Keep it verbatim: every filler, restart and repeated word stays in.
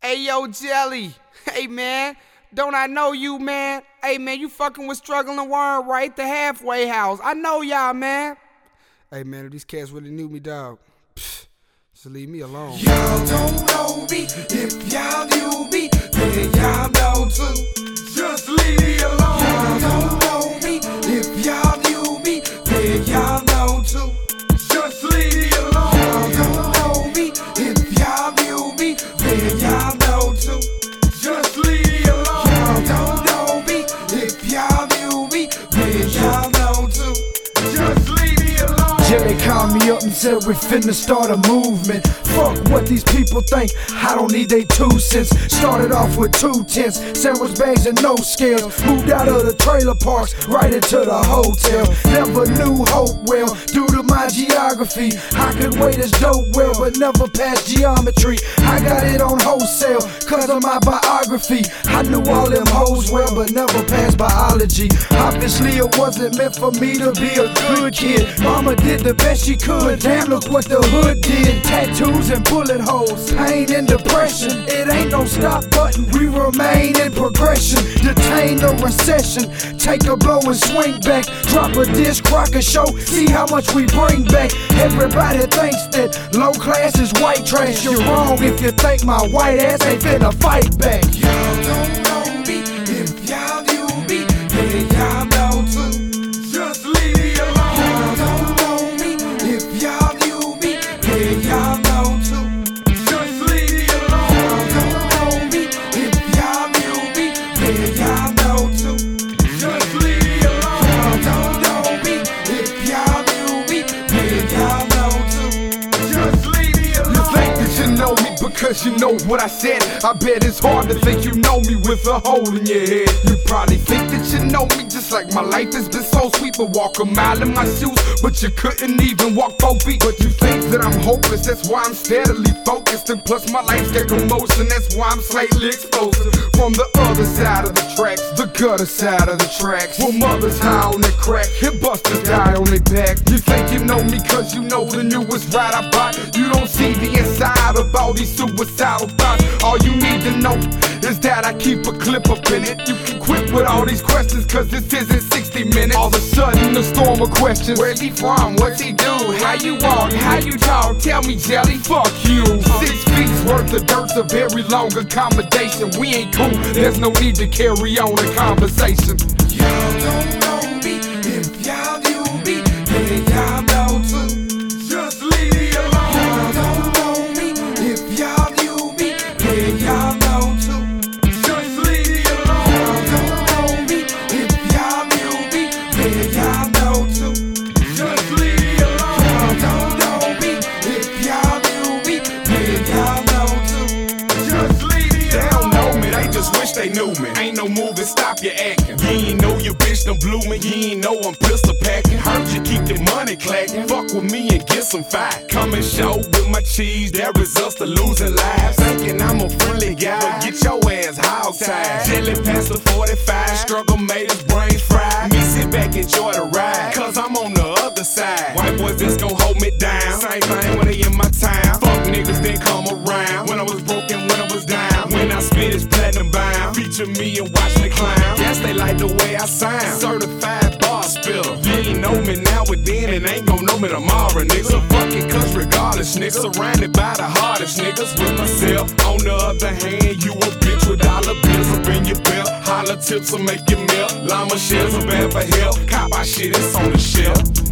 Hey, yo, Jelly. Hey, man. Don't I know you, man? Hey, man, you fucking with Struggling Worm, right? The halfway house. I know y'all, man. Hey, man, if these cats really knew me, dog, pfft, just leave me alone. Y'all don't know me. If y'all knew me, then y'all know too. Just leave me alone. Y'all don't know me. If y'all knew me, then y'all know too. Just leave me alone. Y'all don't know me. If y'all knew me, then y'all know too. Just leave me alone. Y'all don't know me. If y'all knew me, then y'all know too. Just leave me alone. Jelly called me up and said we finna start a movement. Fuck what these people think, I don't need they two cents. Started off with two tents, sandwich bags and no scales. Moved out of the trailer parks, right into the hotel. Never knew hope well, due to my geography. I could weigh this dope well, but never passed geometry. I got it on wholesale, cause of my biography. I knew all them hoes well, but never passed biology. Obviously it wasn't meant for me to be a good kid. Mama did the best she could, damn look what the hood did. Tattoos and bullet holes, pain and depression. It ain't no stop button, we remain in progression. Detain the recession, take a blow and swing back. Drop a disc, rock a show, see how much we bring back. Everybody thinks that low class is white trash. You're wrong if you think my white ass ain't finna fight back. Y'all don't know me. If y'all knew me, then y'all know too. Just leave me alone. Y'all don't know me. If y'all knew me, then y'all know too. Just leave me alone. Y'all don't know me. If y'all knew me, then y'all know too. Just leave me alone. Y'all don't know me. If y'all knew me, then y'all know too. Just leave me alone. You think that you know me because you know what I said. I bet it's hard to think you know me with a hole in your head. You probably think that you know me just like my life has been so sweet. But walk a mile in my shoes, but you couldn't even walk four feet. But you think that I'm hopeless, that's why I'm steadily focused. And plus my life's got commotion, that's why I'm slightly explosive. From the other side of the tracks, the gutter side of the tracks, where mothers high on their crack, and busters die on their back. You think you know me cause you know the newest ride I bought. You don't see the inside of all these suicidal thoughts. All you need to know is that I keep a clip up in it. You can quit with all these questions cause this isn't sixty minutes. All of a sudden a storm of questions. Where's he from? What's he do? How you walk? How you talk? Tell me, Jelly. Fuck you. Six feet's worth of dirt's a very long accommodation. We ain't cool, there's no need to carry on a conversation. Y'all don't know me. If y'all knew me, then y'all know too. Just leave me alone. Y'all don't know me. If y'all knew me, then y'all know too. Just leave me alone. Y'all don't know me. If y'all knew me, then y'all know too. Just leave me alone. Y'all don't know me. If y'all knew me, then y'all know too. Just leave me alone. They don't know me, they just wish they knew me. Ain't no moving, stop your acting. You ain't know your bitch done blew me. You ain't know I'm pistol packing. Heard you keep the money clacking. Fuck with me and get some fight. Come and show with my cheese, that results to losing lives. Thinking I'm a friendly guy, but get your ass hog-tied. Jelly past the forty-five, struggle made his brains fried. Me sit back, enjoy the ride, cause I'm on the other side. White boys just gon' hold me down. Same thing when they in my town. Fuck niggas then come around. When I was broken, when I was down. When I spit it's platinum bound. Feature me and watch me clown. Yes, they like the way I sound. Certified bar spitter. You ain't know me now but then and ain't gon' know me tomorrow, nigga. So fuck it, cause regardless, nigga. Surrounded by the hardest niggas with myself. On the other hand, you a bitch with dollar bills up in your belt. Holler tips will make you melt. Llama shells are bad for help. Cop our shit, it's on the shelf.